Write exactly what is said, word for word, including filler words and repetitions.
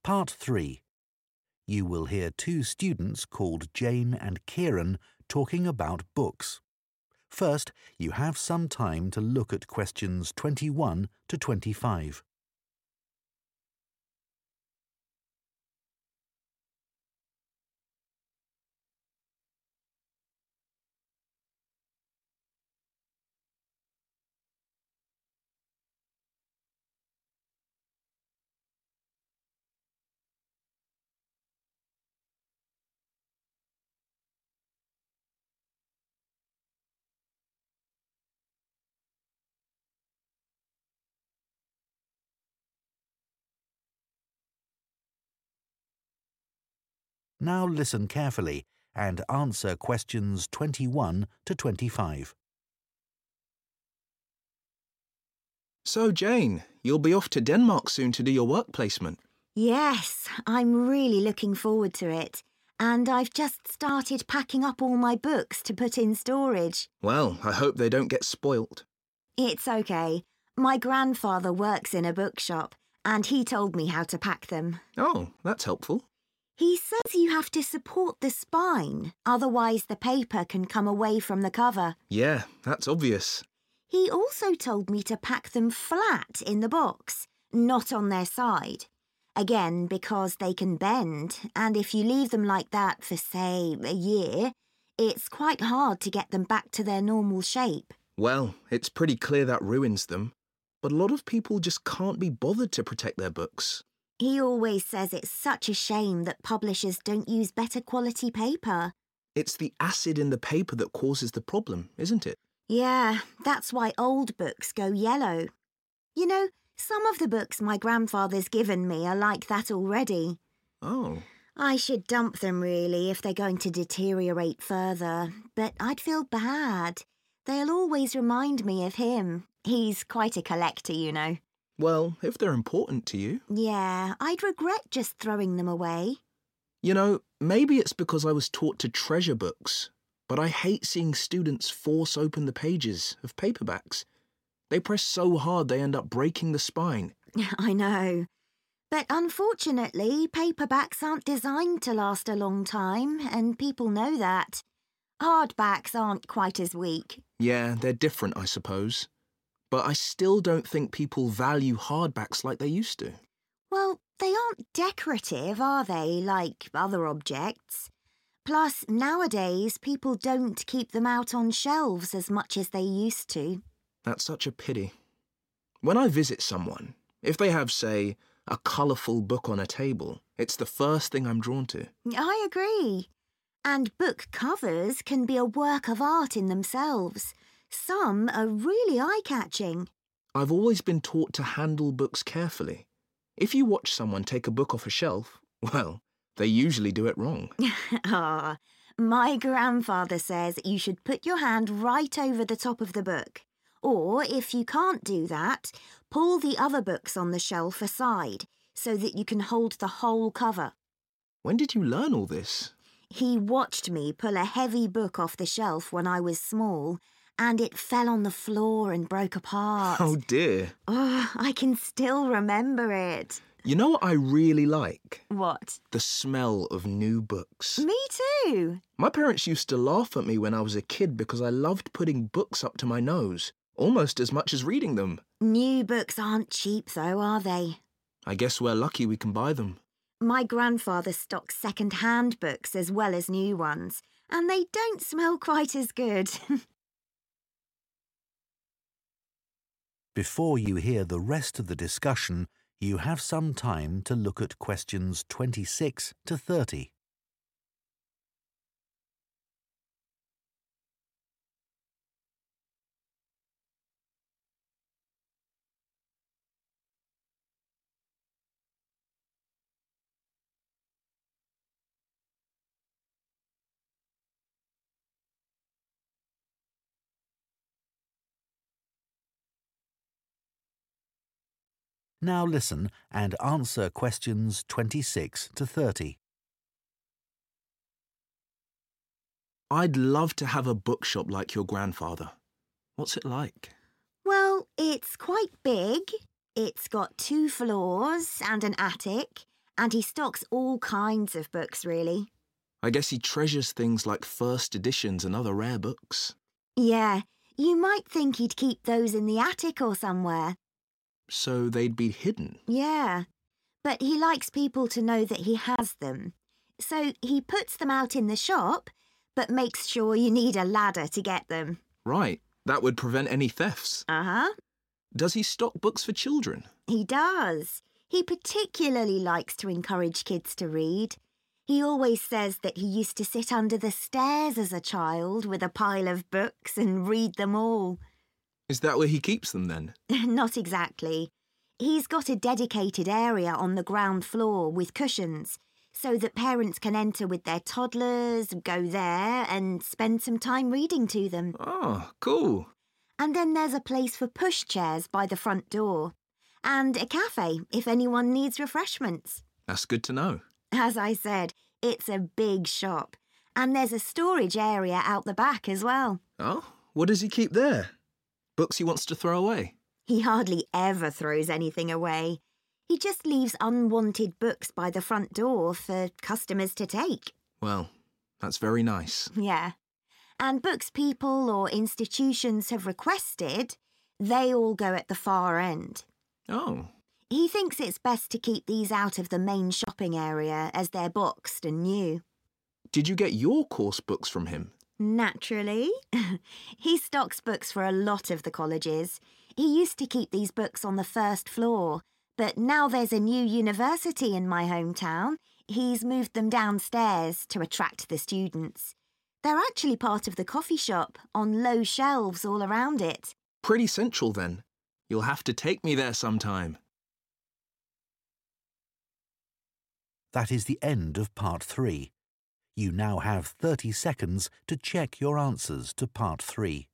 Part three. You will hear two students called Jane and Kieran talking about books. First, you have some time to look at questions twenty-one to twenty-five. Now listen carefully and answer questions twenty-one to twenty-five. So, Jane, you'll be off to Denmark soon to do your work placement. Yes, I'm really looking forward to it. And I've just started packing up all my books to put in storage. Well, I hope they don't get spoilt. It's okay. My grandfather works in a bookshop, and he told me how to pack them. Oh, that's helpful. He says you have to support the spine, otherwise the paper can come away from the cover. Yeah, that's obvious. He also told me to pack them flat in the box, not on their side. Again, because they can bend, and if you leave them like that for, say, a year, it's quite hard to get them back to their normal shape. Well, it's pretty clear that ruins them. But a lot of people just can't be bothered to protect their books. He always says it's such a shame that publishers don't use better quality paper. It's the acid in the paper that causes the problem, isn't it? Yeah, that's why old books go yellow. You know, some of the books my grandfather's given me are like that already. Oh. I should dump them, really, if they're going to deteriorate further, but I'd feel bad. They'll always remind me of him. He's quite a collector, you know. Well, if they're important to you. Yeah, I'd regret just throwing them away. You know, maybe it's because I was taught to treasure books, but I hate seeing students force open the pages of paperbacks. They press so hard they end up breaking the spine. I know. But unfortunately, paperbacks aren't designed to last a long time, and people know that. Hardbacks aren't quite as weak. Yeah, they're different, I suppose. But I still don't think people value hardbacks like they used to. Well, they aren't decorative, are they, like other objects? Plus, nowadays, people don't keep them out on shelves as much as they used to. That's such a pity. When I visit someone, if they have, say, a colourful book on a table, it's the first thing I'm drawn to. I agree. And book covers can be a work of art in themselves. Some are really eye-catching. I've always been taught to handle books carefully. If you watch someone take a book off a shelf, well, they usually do it wrong. Ah, my grandfather says you should put your hand right over the top of the book. Or, if you can't do that, pull the other books on the shelf aside so that you can hold the whole cover. When did you learn all this? He watched me pull a heavy book off the shelf when I was small, and it fell on the floor and broke apart. Oh dear. Oh, I can still remember it. You know what I really like? What? The smell of new books. Me too. My parents used to laugh at me when I was a kid because I loved putting books up to my nose, almost as much as reading them. New books aren't cheap though, are they? I guess we're lucky we can buy them. My grandfather stocks second-hand books as well as new ones, and they don't smell quite as good. Before you hear the rest of the discussion, you have some time to look at questions twenty-six to thirty. Now listen and answer questions twenty-six to thirty. I'd love to have a bookshop like your grandfather. What's it like? Well, it's quite big. It's got two floors and an attic, And he stocks all kinds of books, really. I guess he treasures things like first editions and other rare books. Yeah, you might think he'd keep those in the attic or somewhere. So they'd be hidden? Yeah, but he likes people to know that he has them. So he puts them out in the shop, but makes sure you need a ladder to get them. Right, that would prevent any thefts. Uh-huh. Does he stock books for children? He does. He particularly likes to encourage kids to read. He always says that he used to sit under the stairs as a child with a pile of books and read them all. Is that where he keeps them then? Not exactly. He's got a dedicated area on the ground floor with cushions so that parents can enter with their toddlers, go there and spend some time reading to them. Oh, cool. And then there's a place for pushchairs by the front door. And a cafe if anyone needs refreshments. That's good to know. As I said, it's a big shop. And there's a storage area out the back as well. Oh, what does he keep there? Books he wants to throw away? He hardly ever throws anything away. He just leaves unwanted books by the front door for customers to take. Well, that's very nice. Yeah. And books people or institutions have requested, they all go at the far end. Oh. He thinks it's best to keep these out of the main shopping area as they're boxed and new. Did you get your course books from him? Naturally. He stocks books for a lot of the colleges. He used to keep these books on the first floor, but now there's a new university in my hometown. He's moved them downstairs to attract the students. They're actually part of the coffee shop, on low shelves all around it. Pretty central then. You'll have to take me there sometime. That is the end of part three. You now have thirty seconds to check your answers to part three.